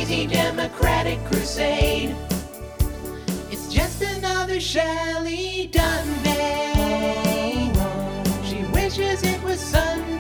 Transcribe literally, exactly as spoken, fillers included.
crazy Democratic crusade. It's just another Shelley Dunn Bay. She wishes it was Sunday.